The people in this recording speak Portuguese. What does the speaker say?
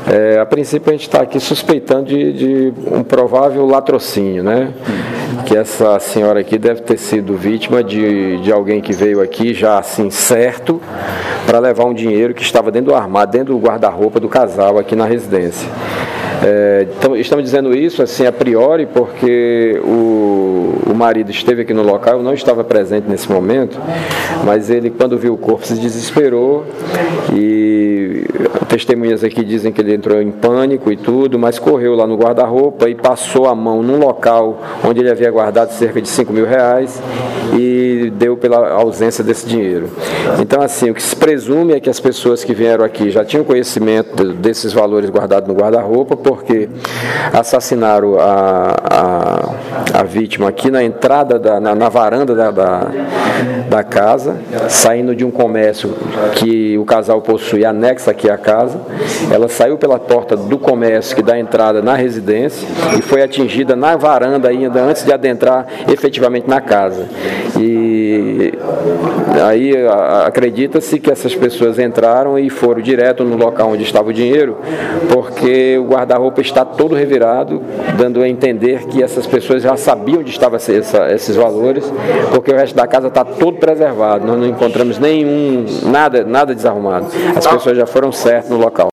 A princípio a gente está aqui suspeitando de um provável latrocínio, né? Que essa senhora aqui deve ter sido vítima de alguém que veio aqui já assim certo para levar um dinheiro que estava dentro do armário, dentro do guarda-roupa do casal aqui na residência. Então, estamos dizendo isso assim a priori porque o marido esteve aqui no local, eu não estava presente nesse momento, mas ele, quando viu o corpo, se desesperou e testemunhas aqui dizem que ele entrou em pânico e tudo, mas correu lá no guarda-roupa e passou a mão num local onde ele havia guardado cerca de R$5.000 e deu pela ausência desse dinheiro. Então, assim, o que se presume é que as pessoas que vieram aqui já tinham conhecimento desses valores guardados no guarda-roupa, porque assassinaram a vítima aqui na entrada, na varanda da casa, saindo de um comércio que o casal possui anexa aqui à casa. Ela saiu pela porta do comércio que dá entrada na residência e foi atingida na varanda ainda antes de adentrar efetivamente na casa. E aí acredita-se que essas pessoas entraram e foram direto no local onde estava o dinheiro, porque o guarda-roupa está todo revirado, dando a entender que essas pessoas já sabiam onde estavam esses valores, porque o resto da casa está todo preservado, nós não encontramos nada desarrumado. As pessoas já foram certas no local.